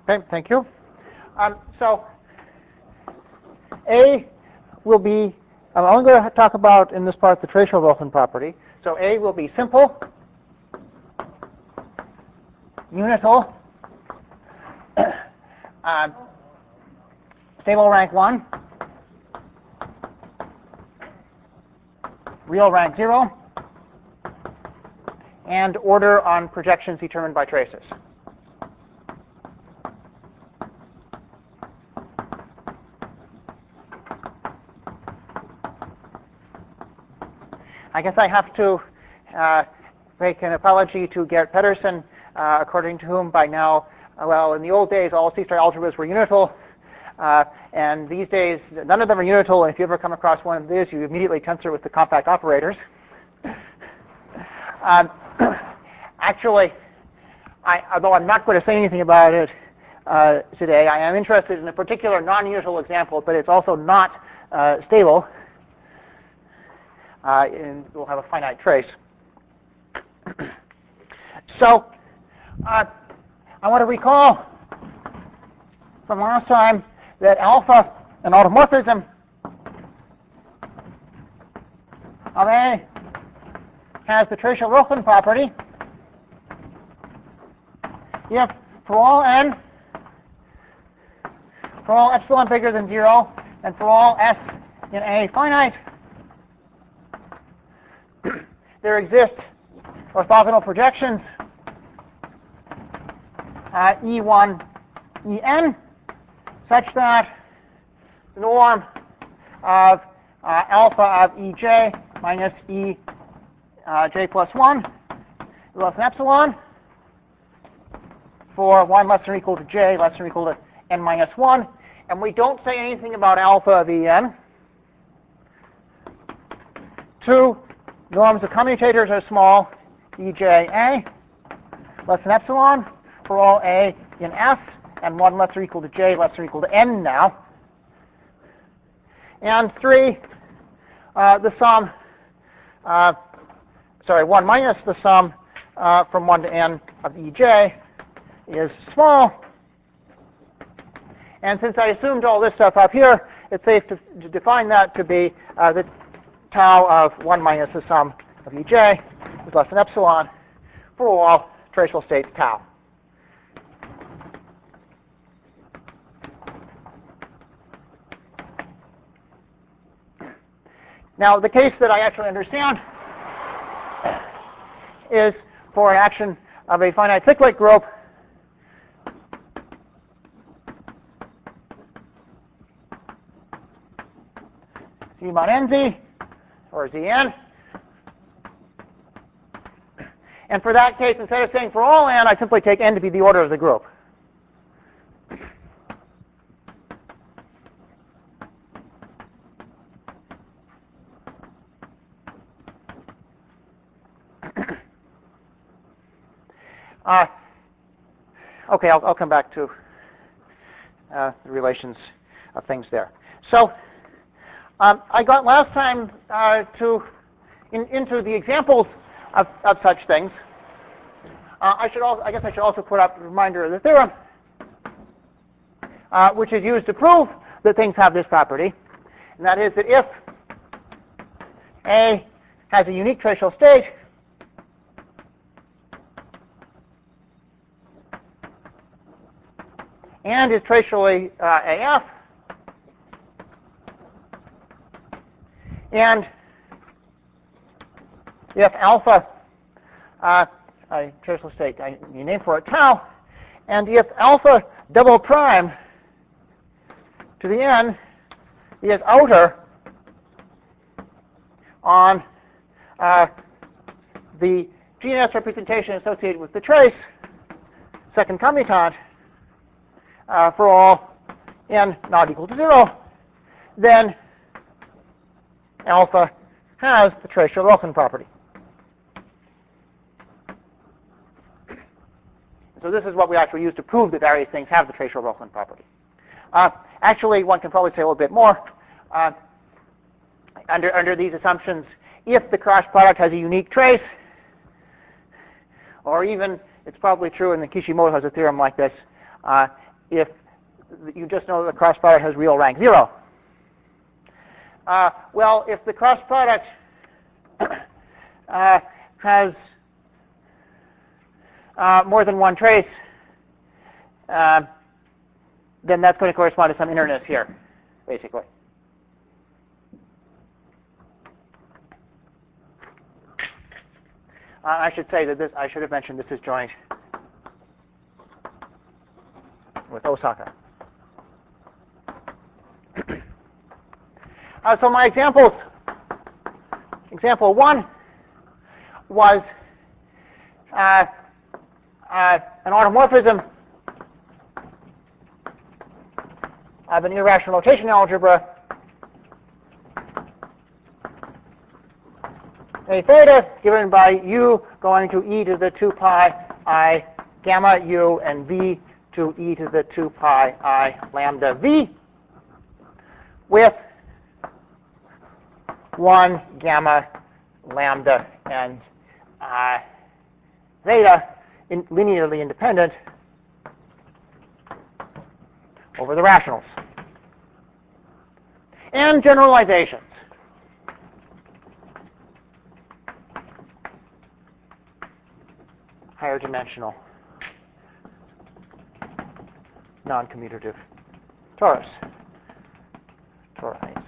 Okay, thank you. So A will be, I'm only going to talk about in this part the Tracer-Wilson property. So A will be simple, unital, stable rank 1, real rank 0, and order on projections determined by traces. I guess I have to make an apology to Gert Pedersen, according to whom by now, well, in the old days, all C-star algebras were unital, and these days, none of them are unital, and if you ever come across one of these, you immediately tensor with the compact operators. Actually, although I'm not going to say anything about it today, I am interested in a particular non-usual example, but it's also not stable. And we'll have a finite trace. So I want to recall from last time that alpha, an automorphism of A, has the Tracer-Wilson property if for all n, for all epsilon bigger than 0, and for all s in A finite, there exist orthogonal projections E1, En, such that the norm of alpha of Ej minus Ej plus 1 less than epsilon for 1 less than or equal to j less than or equal to n minus 1. And we don't say anything about alpha of En. 2 norms of commutators are small, Eja less than epsilon for all A in S, and 1 less or equal to j less or equal to n now. And 3, the sum, 1 minus the sum from 1 to n of Ej is small. And since I assumed all this stuff up here, it's safe to define that to be the tau of 1 minus the sum of Ej is less than epsilon for all traceable states tau. Now, the case that I actually understand is for an action of a finite cyclic group Z mod nz, or Zn. And for that case, instead of saying for all n, I simply take n to be the order of the group. Okay, I'll come back to the relations of things there. So I got last time into the examples of such things. I guess I should also put up a reminder of the theorem, which is used to prove that things have this property, and that is that if A has a unique tracial state, and is tracially AF, and if alpha, tracial state, you name for it tau, and if alpha double prime to the n is outer on the GNS representation associated with the trace, second commutant, for all n not equal to 0, then alpha has the Tracer-Wilson property. So this is what we actually use to prove that various things have the Tracer-Wilson property. Actually, one can probably say a little bit more. Under these assumptions, if the cross product has a unique trace, or even, it's probably true, and Kishimoto has a theorem like this, if you just know that the cross product has real rank 0. Well, if the cross product has more than one trace, then that's going to correspond to some innerness here, basically. I should say that I should have mentioned this is joint with Osaka. So my examples, example 1 was an automorphism of an irrational rotation algebra A theta given by u going to e to the 2 pi I gamma u and v to e to the 2 pi I lambda v with 1 gamma lambda and theta linearly independent over the rationals. And generalizations. Higher dimensional non-commutative torus. Torides.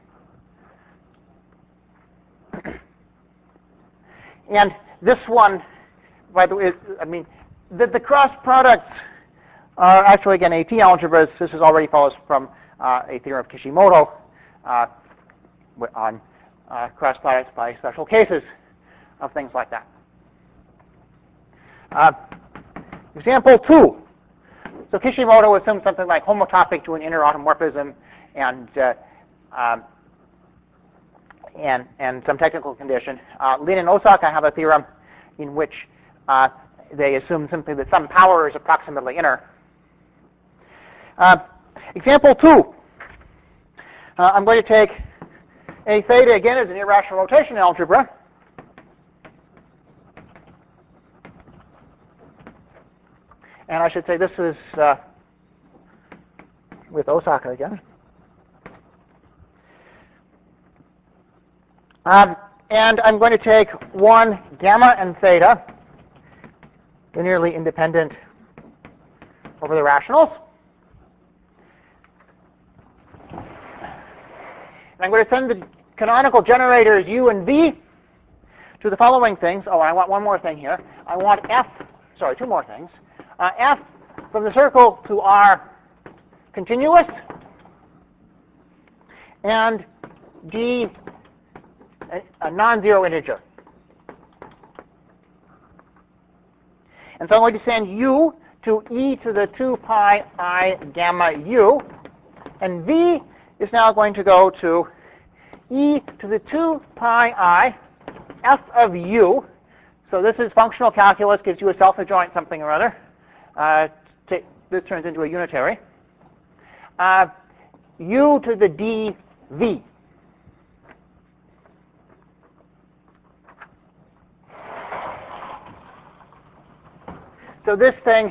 And this one, by the way, I mean, the cross products are actually, again, AT algebras. This is already follows from a theorem of Kishimoto on cross products by special cases of things like that. Example 2. So Kishimoto assumes something like homotopic to an inner automorphism and some technical condition. Lin and Osaka have a theorem in which they assume simply that some power is approximately inner. Example 2. I'm going to take A theta again as an irrational rotation algebra. And I should say this is with Osaka again. And I'm going to take 1 gamma and theta, linearly independent over the rationals. And I'm going to send the canonical generators u and v to the following things. Oh, I want one more thing here. I want two more things. F from the circle to R continuous, and D a non-zero integer. And so I'm going to send u to e to the 2 pi I gamma u, and v is now going to go to e to the 2 pi I f of u. So this is functional calculus, gives you a self-adjoint something or other. This turns into a unitary. U to the dv. So this thing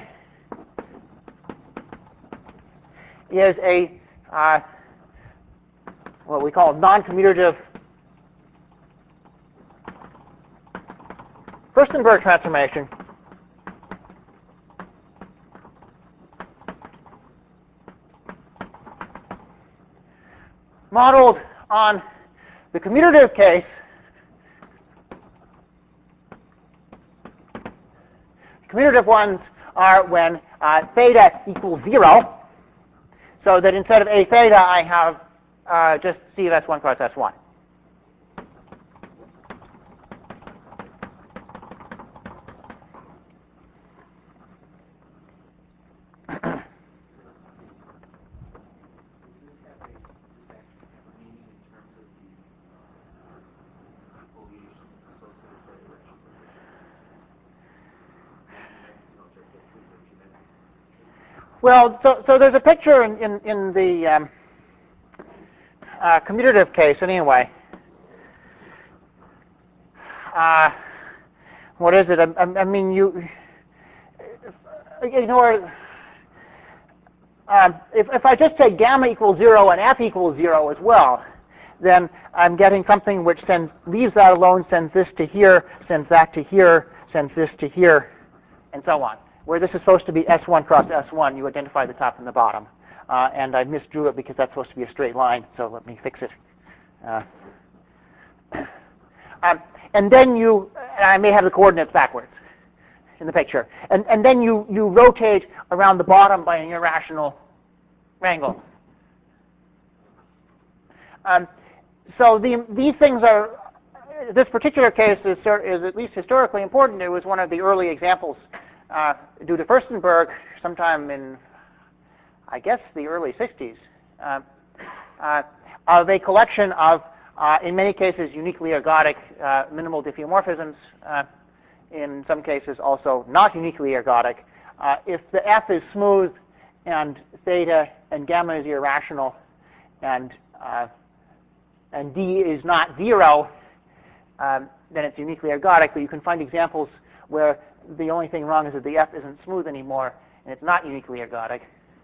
is a what we call non-commutative Furstenberg transformation modeled on the commutative case. Commutative ones are when theta equals 0, so that instead of A theta, I have just C of S1 cross S1. Well, so there's a picture in the commutative case anyway. What is it? I mean, you know, if I just say gamma equals 0 and f equals 0 as well, then I'm getting something which leaves that alone, sends this to here, sends that to here, sends this to here, and so on. Where this is supposed to be S1 cross S1, you identify the top and the bottom. And I misdrew it because that's supposed to be a straight line, so let me fix it. And then I may have the coordinates backwards in the picture. And then you rotate around the bottom by an irrational angle. So these things are, this particular case is at least historically important. It was one of the early examples due to Furstenberg sometime in, I guess, the early 60s, of a collection of, in many cases, uniquely ergodic minimal diffeomorphisms, in some cases also not uniquely ergodic. If the F is smooth and theta and gamma is irrational and D is not 0, then it's uniquely ergodic, but you can find examples where the only thing wrong is that the F isn't smooth anymore and it's not uniquely ergodic.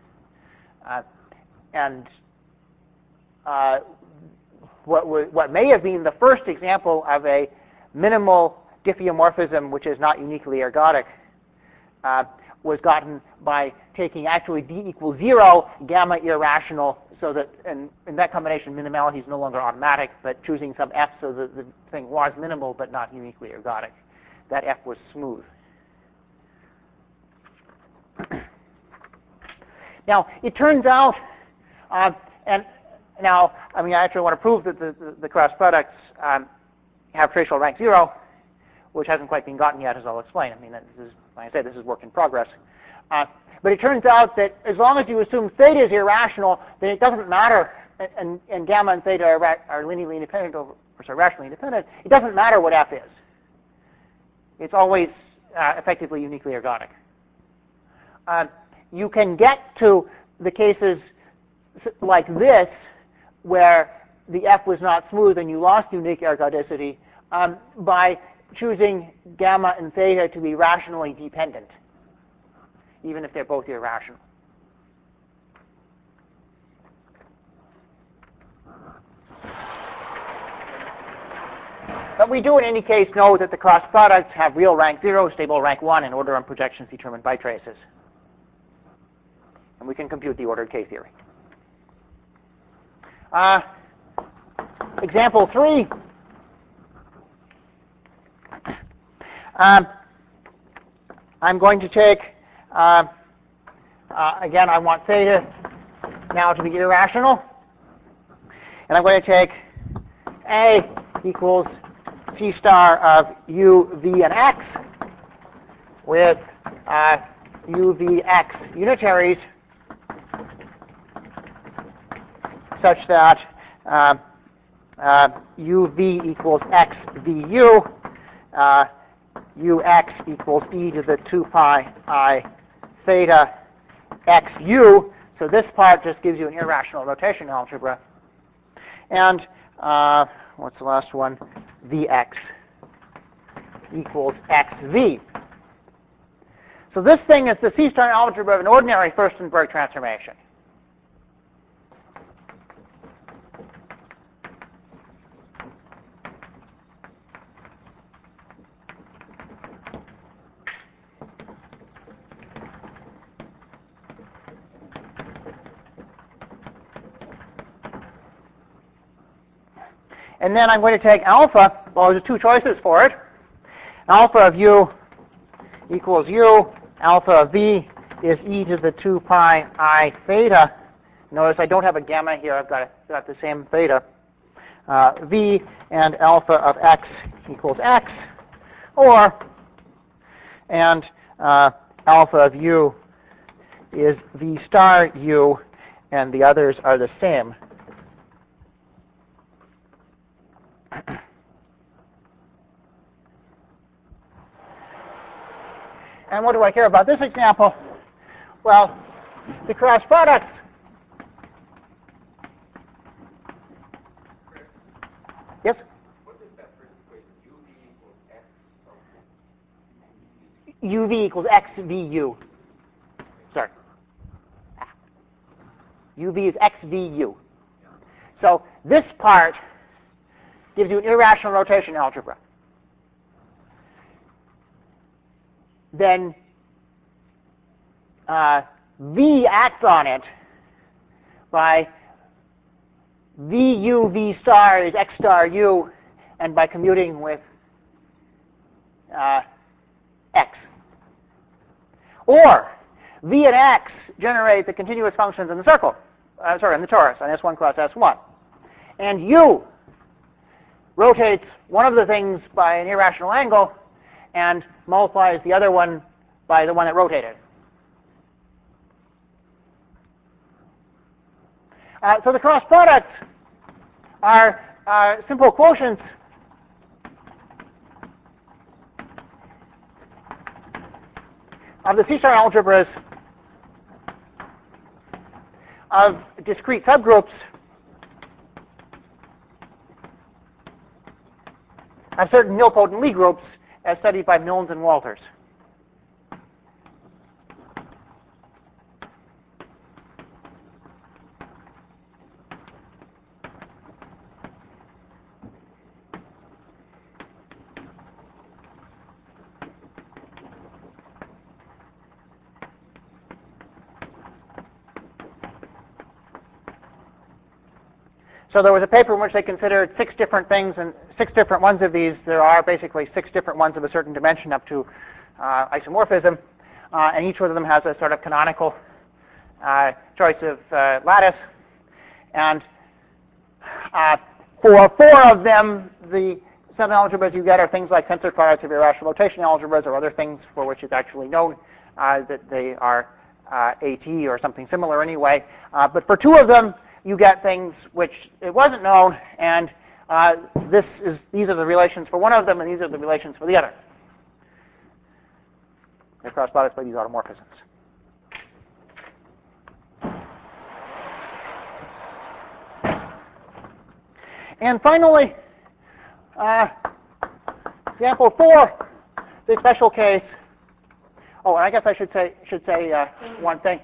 What may have been the first example of a minimal diffeomorphism which is not uniquely ergodic was gotten by taking actually D equals 0, gamma irrational, so that in that combination minimality is no longer automatic, but choosing some F so that the thing was minimal but not uniquely ergodic. That F was smooth. Now, it turns out, and now, I mean, I actually want to prove that the cross products have tracial rank 0, which hasn't quite been gotten yet, as I'll explain. I mean, this is, like I said, this is work in progress. But it turns out that as long as you assume theta is irrational, then it doesn't matter, and gamma and theta are linearly independent, or rationally independent. It doesn't matter what F is. It's always effectively uniquely ergodic. You can get to the cases like this, where the F was not smooth and you lost unique ergodicity, by choosing gamma and theta to be rationally dependent, even if they're both irrational. But we do, in any case, know that the cross products have real rank 0, stable rank 1, and order on projections determined by traces. And we can compute the ordered K-theory. Example 3. I'm going to take, again, I want theta now to be irrational. And I'm going to take A equals C star of U, V, and X with U, V, X unitaries such that UV equals X VU, UX equals e to the 2 pi I theta XU. So this part just gives you an irrational rotation algebra. And what's the last one? Vx equals XV. So this thing is the C-star algebra of an ordinary Furstenberg transformation. And then I'm going to take alpha. Well, there's two choices for it. Alpha of u equals u. Alpha of v is e to the 2 pi I theta. Notice I don't have a gamma here. I've got the same theta. V and alpha of x equals x. And alpha of u is v star u, and the others are the same. And what do I care about this example? Well, the cross products. Yes? What is that first equation? UV equals X UV equals X VU. Sorry. UV is XVU. So this part gives you an irrational rotation algebra. Then V acts on it by VU V star is X star U, and by commuting with X. Or V and X generate the continuous functions in the circle, in the torus, on S1 cross S1. And U rotates one of the things by an irrational angle and multiplies the other one by the one that rotated. So the cross products are simple quotients of the C-star algebras of discrete subgroups of certain nilpotent Lie groups as studied by Milnes and Walters. So there was a paper in which they considered 6 different things, and 6 different ones of these. There are basically 6 different ones of a certain dimension up to isomorphism, and each one of them has a sort of canonical choice of lattice. And for 4 of them, the 7 algebras you get are things like tensor products of irrational rotation algebras, or other things for which it's actually known that they are AT or something similar anyway. But for 2 of them, you get things which it wasn't known, and these are the relations for one of them, and these are the relations for the other. They're cross products by these automorphisms. And finally, example 4, the special case. Oh, and I guess I should say one thing.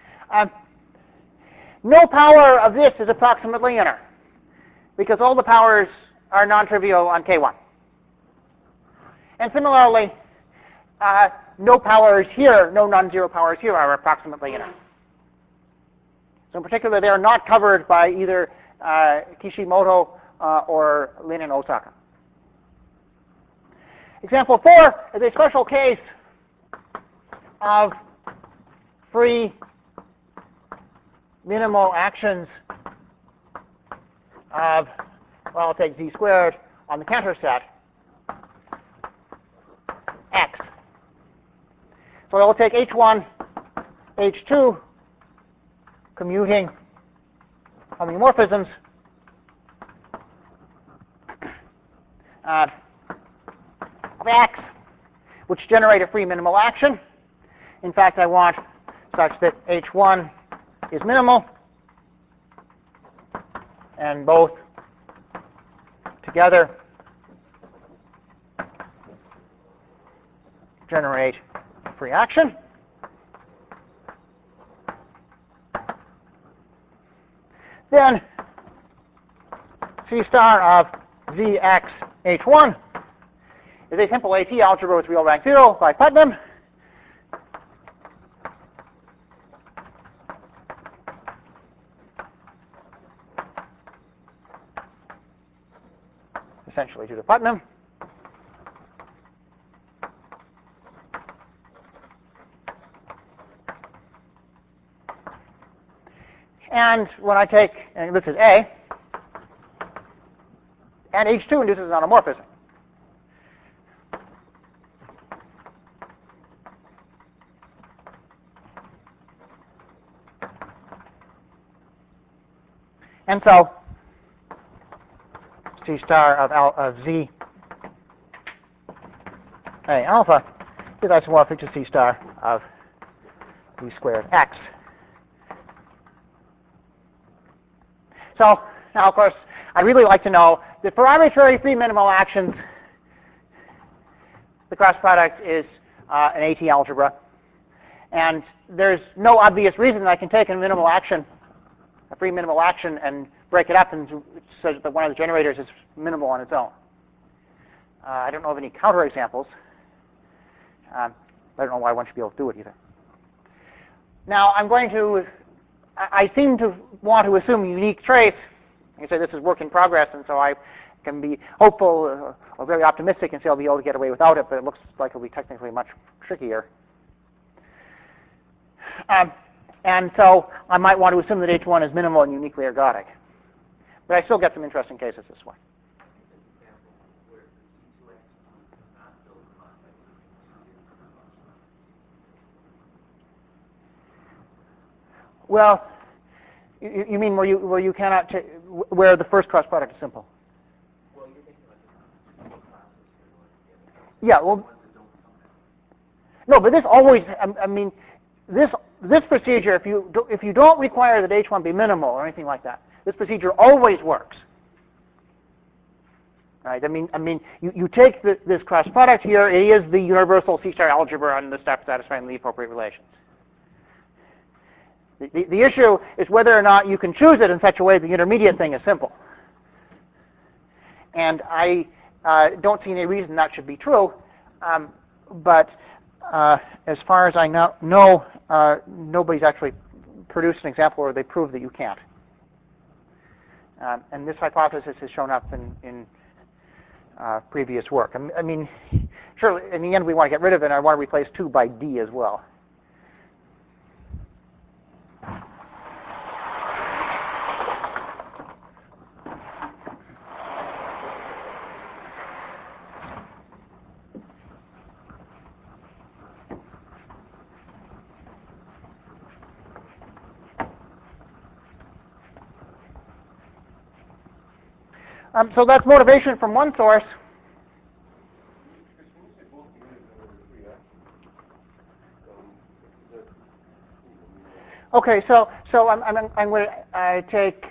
No power of this is approximately inner, because all the powers are non-trivial on K1. And similarly, no powers here, no non-zero powers here are approximately inner. So in particular, they are not covered by either Kishimoto or Lin and Osaka. Example 4 is a special case of free minimal actions of, well, I'll take Z squared on the Cantor set X. So I'll take H1, H2, commuting homeomorphisms of X, which generate a free minimal action. In fact, I want such that H1 is minimal, and both together generate free action. Then C star of Zx H1 is a simple AT algebra with real rank 0 by Putnam. Essentially due to Putnam. And when I take, and this is A, and H2 induces an automorphism. And so C star of Z A alpha is isomorphic to C star of Z squared X. So now, of course, I'd really like to know that for arbitrary free minimal actions, the cross product is an AT algebra. And there's no obvious reason I can take a minimal action a free minimal action and break it up and so that one of the generators is minimal on its own. I don't know of any counterexamples. I don't know why one should be able to do it either. Now, I seem to want to assume a unique trace. I say this is work in progress, and so I can be hopeful or very optimistic and say I'll be able to get away without it, but it looks like it'll be technically much trickier. And so I might want to assume that H1 is minimal and uniquely ergodic. But I still get some interesting cases this way. Well, you mean where you cannot where the first cross product is simple? Well, you're thinking like a simple process. Yeah. Well, no, but this always. I mean, this procedure. If you don't require that H1 be minimal or anything like that, this procedure always works. Right? I mean, you take this cross product here. It is the universal C-star algebra on the step satisfying the appropriate relations. The issue is whether or not you can choose it in such a way the intermediate thing is simple. And I don't see any reason that should be true. But as far as I know, nobody's actually produced an example where they prove that you can't. And this hypothesis has shown up in previous work. I mean, surely in the end we want to get rid of it, and I want to replace 2 by D as well. So that's motivation from one source. Okay, so I'm going to take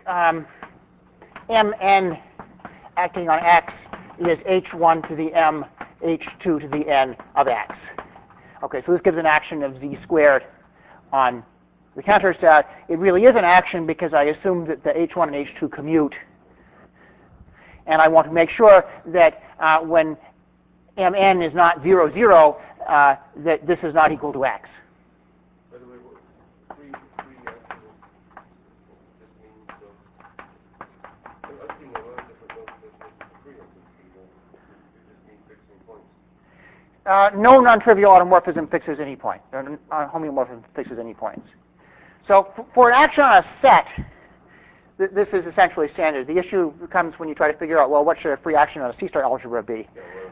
mn acting on x is h1 to the m, h2 to the n of x. Okay, so this gives an action of z squared on the counter set. It really is an action because I assumed that the h1 and h2 commute. And I want to make sure that when mn is not 0, 0, that this is not equal to x. By the way, free action just means I've seen a lot of different notations for free action. It just means fixing points. No non-trivial automorphism fixes any point. Homeomorphism fixes any points. So for an action on a set, this is essentially standard. The issue comes when you try to figure out, well, what should a free action on a C-star algebra be?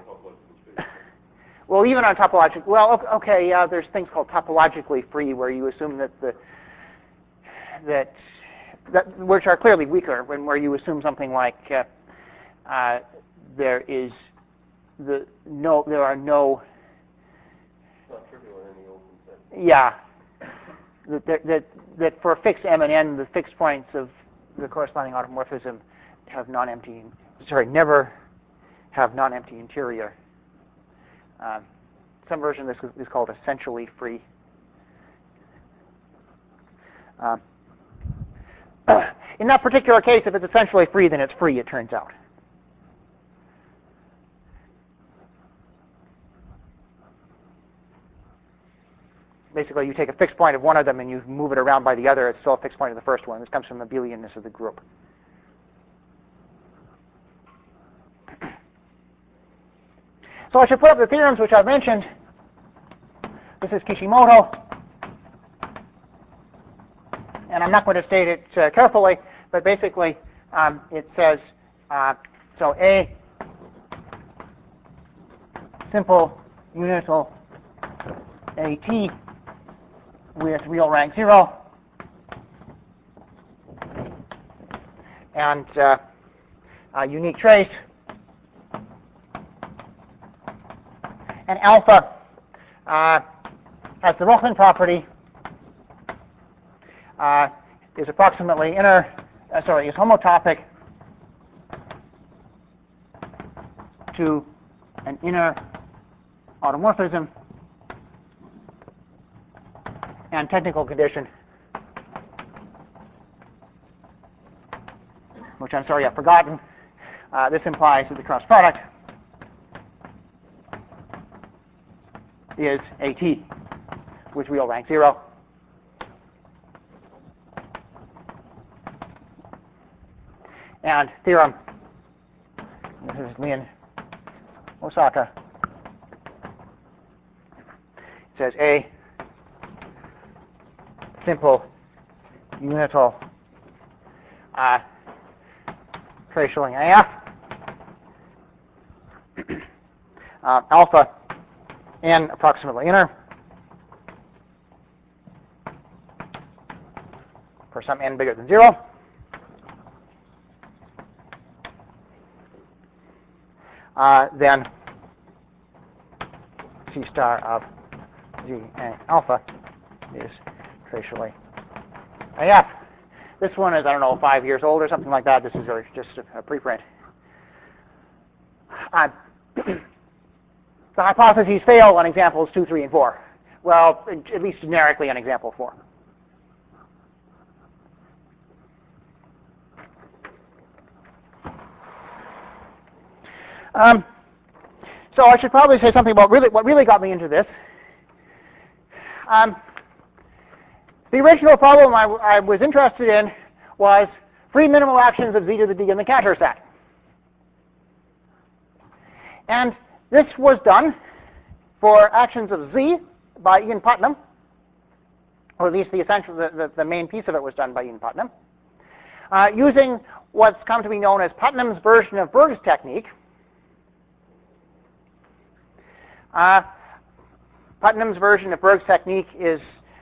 Well, even on topological, well, okay, there's things called topologically free where you assume that which are clearly weaker, where you assume something like there are no. It's not trivial in any open set. Yeah. That for fixed m and n, the fixed points of the corresponding automorphism never have non-empty interior. Some version of this is called essentially free. In that particular case, if it's essentially free, then it's free, it turns out. Basically, you take a fixed point of one of them and you move it around by the other. It's still a fixed point of the first one. This comes from the abelianness of the group. So I should put up the theorems which I've mentioned. This is Kishimoto. And I'm not going to state it carefully, but basically it says, so A, simple unital AT with real rank 0, and a unique trace, and alpha has the Rochen property, is approximately is homotopic to an inner automorphism and technical condition which I'm sorry I've forgotten, this implies that the cross product is AT with real rank 0. And theorem, this is Lin Osaka, it says A simple unital tracially AF alpha n approximately inner for some n bigger than 0. Then C star of Z A alpha is tracially AF. This one is, I don't know, 5 years old or something like that. This is just a preprint. The hypotheses fail on examples 2, 3, and 4. Well, at least generically on example 4. So I should probably say something about what really got me into this. The original problem I was interested in was free minimal actions of Z to the D in the Cantor set. And this was done for actions of Z by Ian Putnam, or at least the main piece of it was done by Ian Putnam, using what's come to be known as Putnam's version of Berg's technique. Putnam's version of Berg's technique is,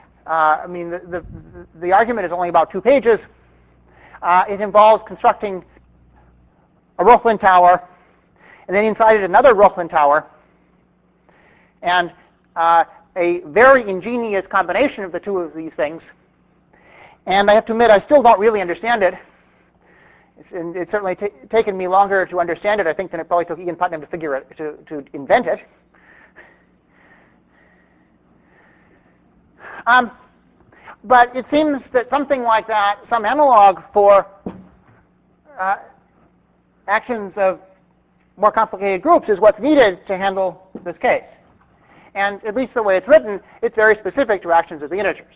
the argument is only about 2 pages. It involves constructing a Rochlin tower, and then inside it another Rochlin tower, and a very ingenious combination of the two of these things. And I have to admit, I still don't really understand it. It's certainly taken me longer to understand it, I think, than it probably took Ian Putnam to figure it, to invent it. But it seems that something like that, some analog for actions of more complicated groups, is what's needed to handle this case. And at least the way it's written, it's very specific to actions of the integers.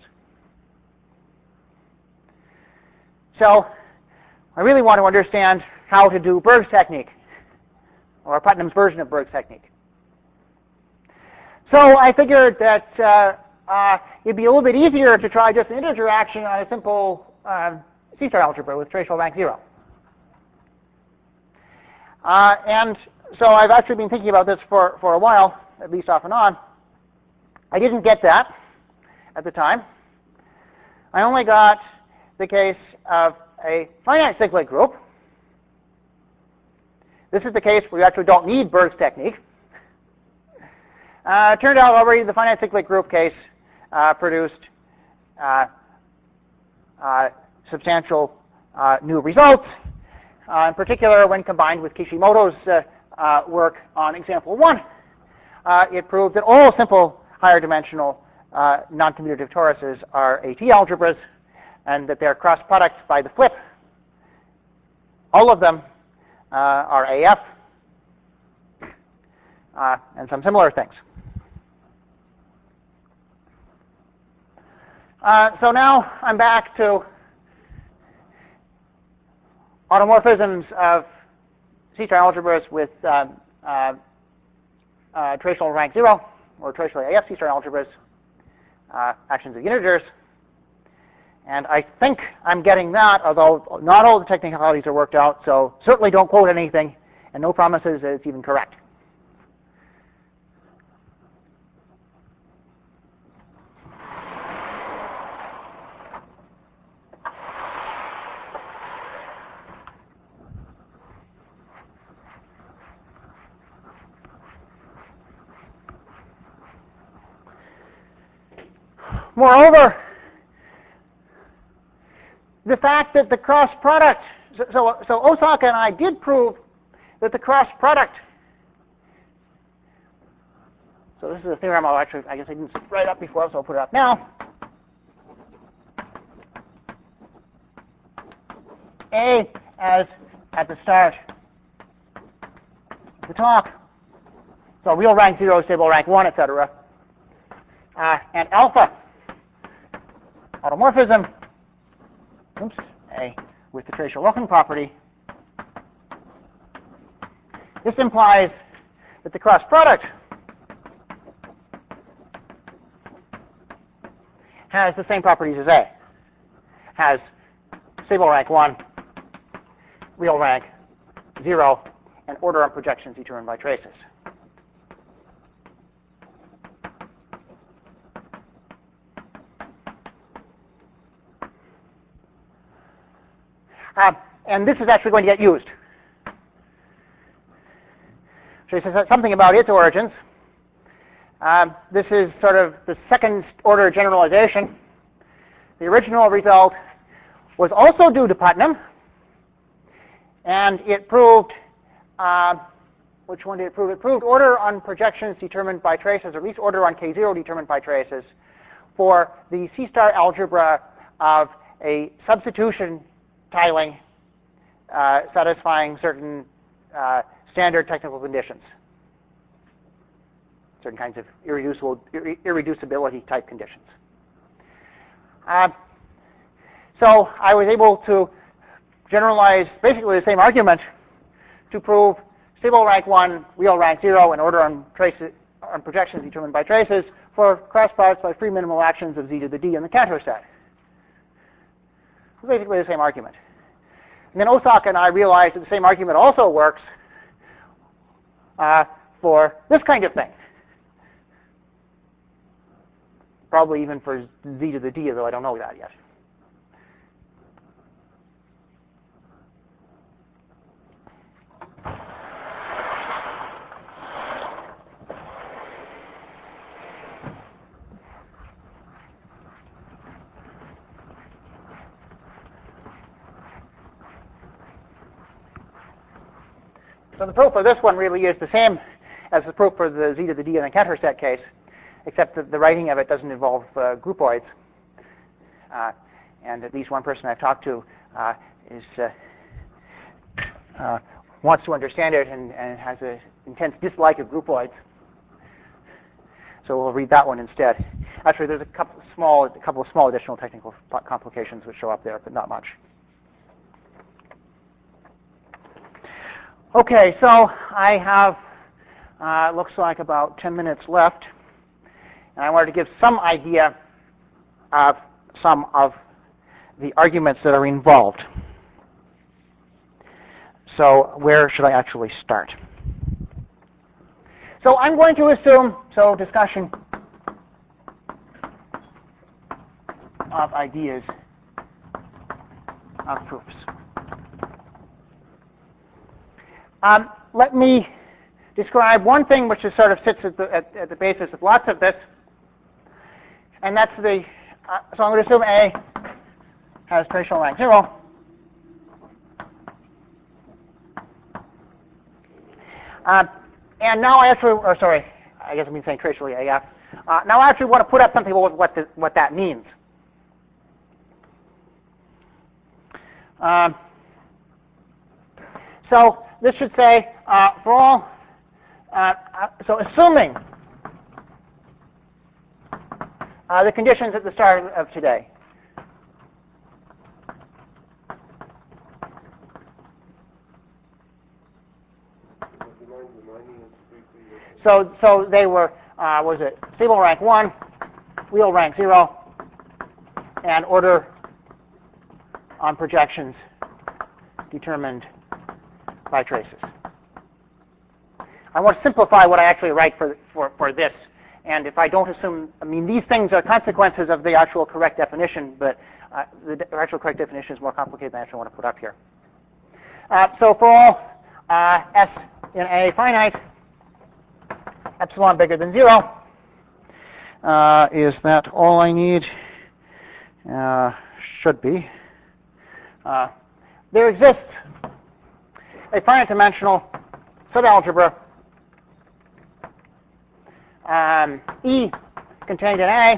So I really want to understand how to do Berg's technique, or Putnam's version of Berg's technique. So I figured that it'd be a little bit easier to try just an integer action on a simple C-star algebra with tracial rank 0. And so I've actually been thinking about this for a while, at least off and on. I didn't get that at the time. I only got the case of a finite cyclic group. This is the case where you actually don't need Berg's technique. It turned out already the finite cyclic group case produced substantial new results. In particular, when combined with Kishimoto's work on example 1, it proved that all simple higher dimensional non-commutative toruses are AT algebras, and that they're cross products by the flip. All of them are AF, and some similar things. So now I'm back to automorphisms of C-star algebras with tracial rank 0, or tracially AF C-star algebras, actions of integers. And I think I'm getting that, although not all the technicalities are worked out, so certainly don't quote anything, and no promises that it's even correct. Moreover, the fact that the cross product, so Osaka and I did prove that the cross product, so this is a theorem I guess I didn't write up before, so I'll put it up now. A as at the start, the top. So real rank 0, stable rank 1, etc. And alpha, automorphism, A with the tracial-Loken property. This implies that the cross product has the same properties as A. Has stable rank 1, real rank 0, and order on projections determined by traces. And this is actually going to get used. So this is something about its origins. This is sort of the second order generalization. The original result was also due to Putnam, and it proved, which one did it prove? It proved order on projections determined by traces, or at least order on K0 determined by traces, for the C-star algebra of a substitution tiling satisfying certain standard technical conditions, certain kinds of irreducibility type conditions. So I was able to generalize basically the same argument to prove stable rank 1, real rank 0, and order on projections determined by traces for cross products by free minimal actions of z to the d in the Cantor set. It's basically the same argument. And then Osaka and I realized that the same argument also works for this kind of thing. Probably even for z to the d, though I don't know that yet. So the proof for this one really is the same as the proof for the z to the d in the Cantor set case, except that the writing of it doesn't involve groupoids. And at least one person I've talked to wants to understand it and has an intense dislike of groupoids. So we'll read that one instead. Actually, there's a couple of small additional technical complications which show up there, but not much. Okay, so I have, looks like about 10 minutes left, and I wanted to give some idea of some of the arguments that are involved. So where should I actually start? So I'm going to assume, discussion of ideas of proofs. Let me describe one thing which is sort of sits at the basis of lots of this, and that's so I'm going to assume A has tracial rank 0. And now I actually, I guess I'm saying tracially AF. Now I actually want to put up something about what that means. So this should say, for all, so assuming the conditions at the start of today. So they were, was it stable rank 1, real rank 0, and order on projections determined by traces. I want to simplify what I actually write for this. And if I don't assume, these things are consequences of the actual correct definition, but the actual correct definition is more complicated than I actually want to put up here. So for all S in A finite, epsilon bigger than 0, is that all I need? Should be. There exists a finite dimensional subalgebra E contained in A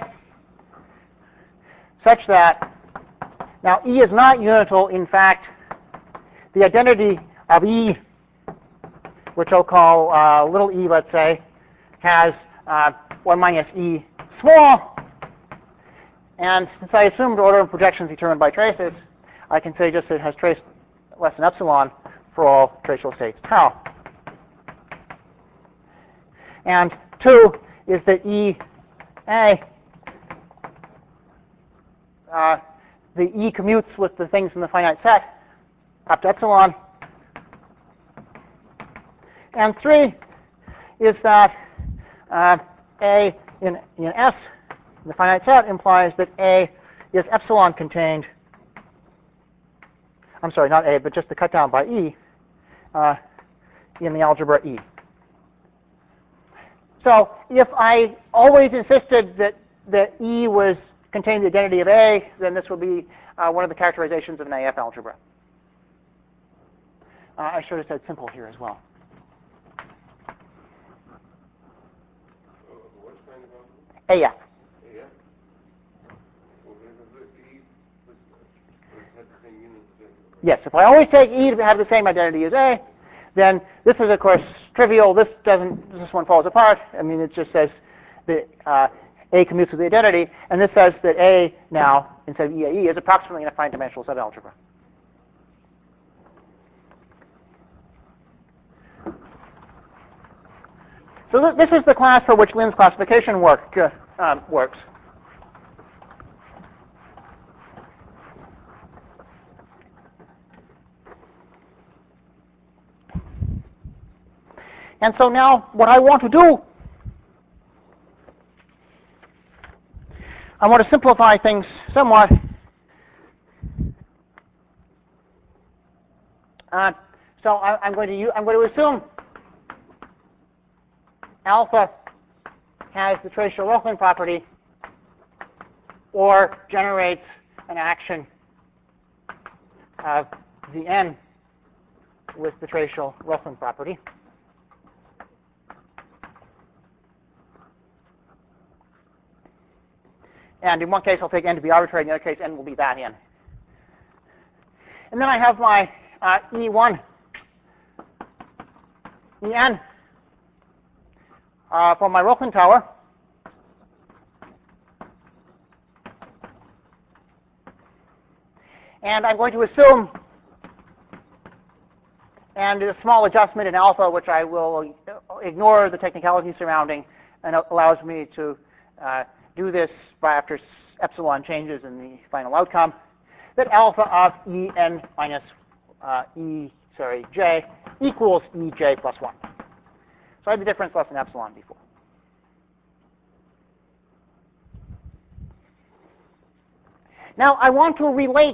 such that, now E is not unital. In fact, the identity of E, which I'll call little e, let's say, has 1 minus E small. And since I assumed order of projections determined by traces, I can say just that it has trace less than epsilon for all tracial states tau. And 2 is that E A, the E commutes with the things in the finite set up to epsilon. And 3 is that A in S, in the finite set, implies that A is epsilon contained. I'm sorry, not A, but just the cut down by E in the algebra E. So if I always insisted that E was contained the identity of A, then this would be one of the characterizations of an AF algebra. I should have said simple here as well. What kind of algebra? AF. AF? Well, the E has the same units as A. Yes, if I always take E to have the same identity as A, then this is, of course, trivial. This one falls apart. I mean, it just says that A commutes with the identity, and this says that A now, instead of EAE, is approximately an affine dimensional subalgebra. So this is the class for which Lin's classification works. And so now what I want to do, I want to simplify things somewhat. So I'm going to assume alpha has the Tracial-Rohlin property or generates an action of the n with the Tracial-Rohlin property. And in one case, I'll take n to be arbitrary. In the other case, n will be that n. And then I have my E1, En for my Rohlin tower. And I'm going to assume, and a small adjustment in alpha, which I will ignore the technicality surrounding, and it allows me to do this by after epsilon changes in the final outcome, that alpha of En minus j equals Ej plus 1. So I had the difference less than epsilon before. Now I want to relate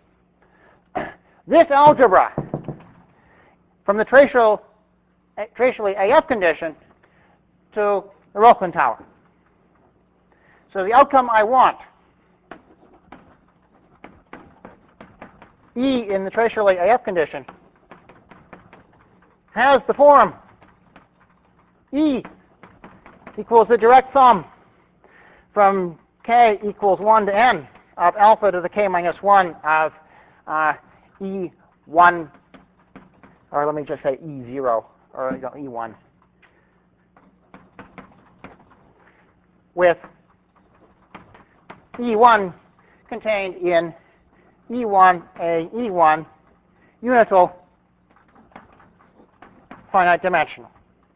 this algebra from the tracially AF condition to the Rohlin tower. So the outcome I want, E in the tracially AF condition, has the form E equals the direct sum from k equals 1 to n of alpha to the k minus 1 of E1, or let me just say E0, or E1, with E1 contained in E1A E1 unital finite dimensional.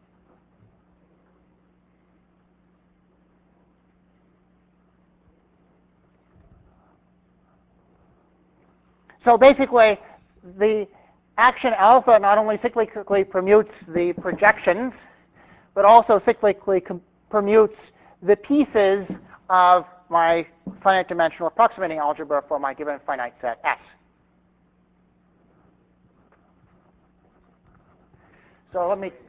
So basically, the action alpha not only cyclically permutes the projections, but also cyclically permutes the pieces of my finite dimensional approximating algebra for my given finite set S. So let me... Is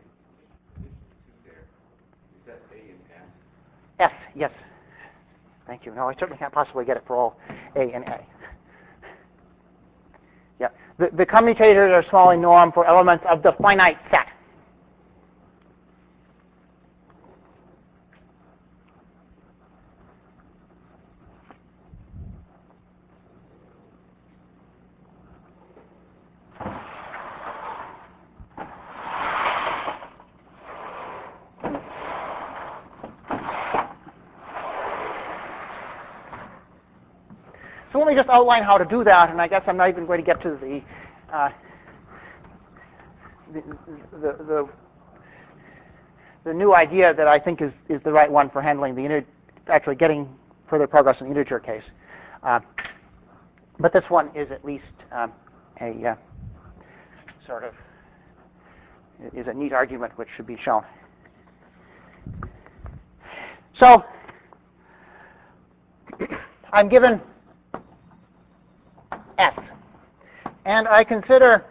that A and S, yes. Thank you. No, I certainly can't possibly get it for all A and A. Yeah. The commutators are small in norm for elements of the finite set. let me just outline how to do that, and I guess I'm not even going to get to the new idea that I think is the right one for handling the actually getting further progress in the integer case. But this one is at least a sort of is a neat argument which should be shown. So I'm given S, and I consider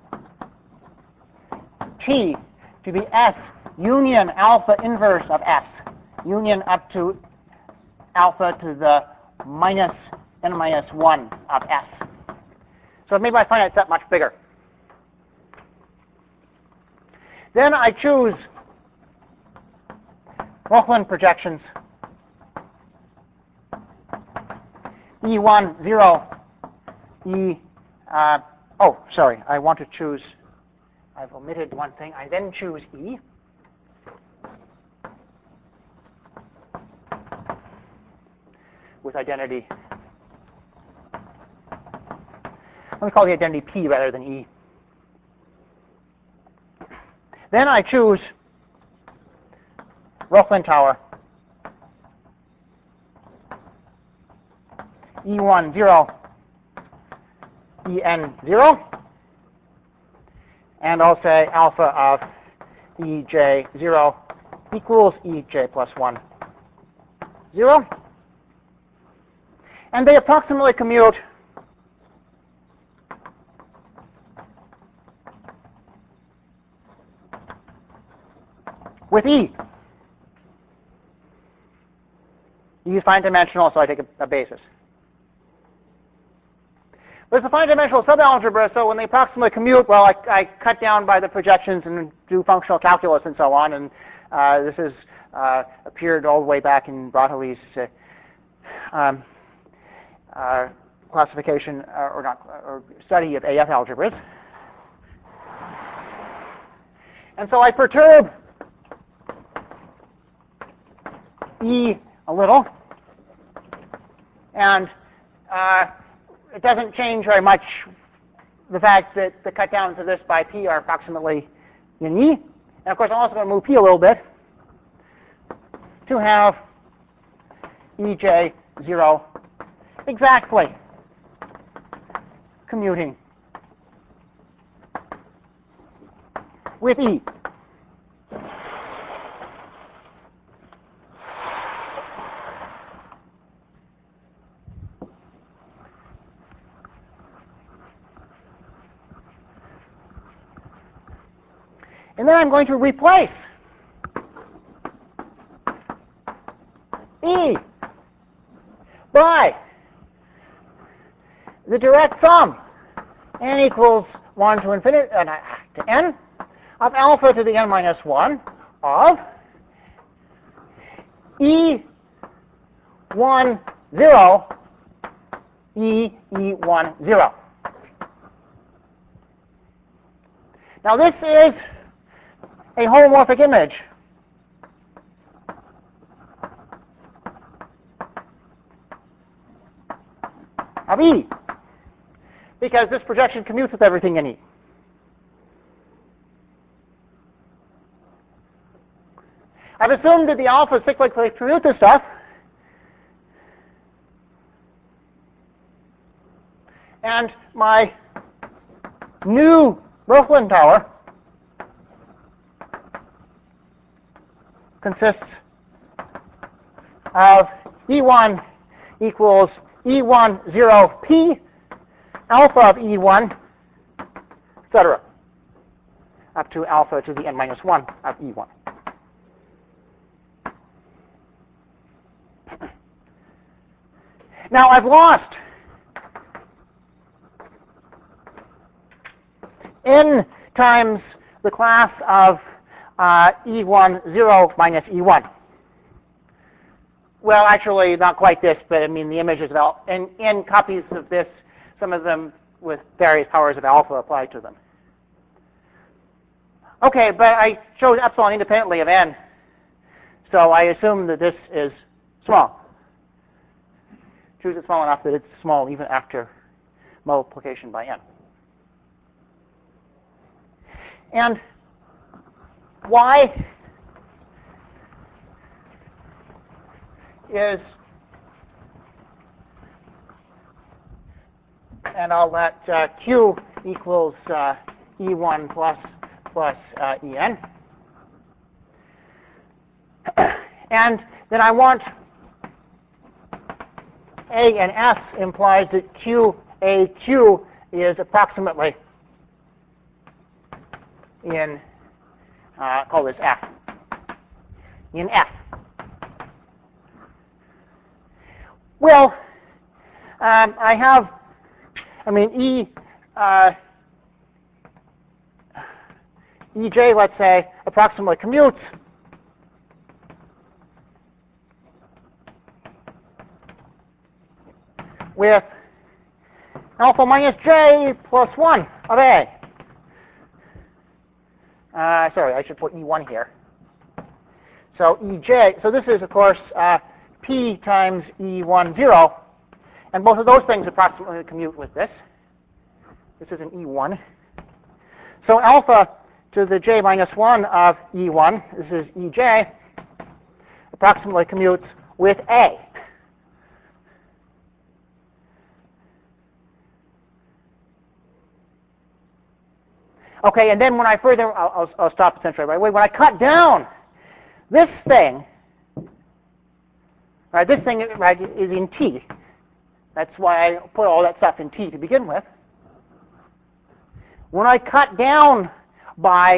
T to be S union alpha inverse of S, union up to alpha to the minus n minus 1 of S. So I've made my finite set much bigger. Then I choose Rochlin projections E1, 0, sorry, I want to choose, I've omitted one thing. I then choose E. With identity. Let me call the identity P rather than E. Then I choose Rochlin tower E1, 0, En, 0, and I'll say alpha of Ej, 0 equals Ej plus 1, 0. And they approximately commute with E. E is finite dimensional, so I take a basis. But it's a finite dimensional subalgebra, so when they approximately commute, well, I cut down by the projections and do functional calculus and so on, and this has appeared all the way back in Bratteli's classification or study of AF algebras. And so I perturb E a little, and it doesn't change very much the fact that the cut downs of this by P are approximately in E. And of course, I'm also going to move P a little bit to have Ej, 0 exactly commuting with E. And then I'm going to replace E by the direct sum, n equals 1 to infinity to n of alpha to the n minus 1 of E1, 0, E1, 0. Now this is a homomorphic image of E, because this projection commutes with everything in E. I've assumed that the alpha cyclically commute this stuff, and my new Rochlin tower consists of E1 equals E1, 0, P, alpha of E1, etc., up to alpha to the n minus 1 of E1. Now I've lost n times the class of E1, 0 minus E1. Well, actually, not quite this, but I mean the images of n copies of this, some of them with various powers of alpha applied to them. Okay, but I chose epsilon independently of n, so I assume that this is small. choose it small enough that it's small even after multiplication by n. And y is, and I'll let q equals E1 plus En. And then I want A and S implies that QAQ is approximately in, call this F, in F. Well, I have, EJ, let's say, approximately commutes with alpha minus j plus 1 of A. Sorry, I should put E1 here. So EJ, so this is, of course, P times E1, 0. And both of those things approximately commute with this. This is an E1. So alpha to the j minus 1 of E1, this is EJ, approximately commutes with A. Okay, and then when I further, I'll stop essentially right away. When I cut down this thing, right, this thing right, is in T. That's why I put all that stuff in T to begin with. When I cut down by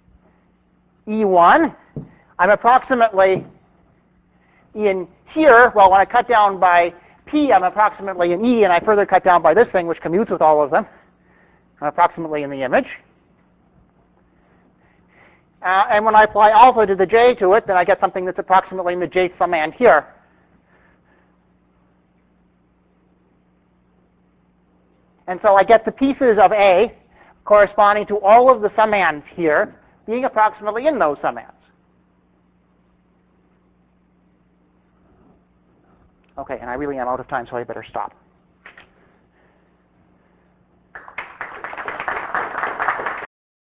E1, I'm approximately in here. Well, when I cut down by P, I'm approximately in E, and I further cut down by this thing, which commutes with all of them. I'm approximately in the image. And when I apply alpha to the j to it, then I get something that's approximately in the jth summand here. And so I get the pieces of A corresponding to all of the summands here being approximately in those summands. Okay, and I really am out of time, so I better stop.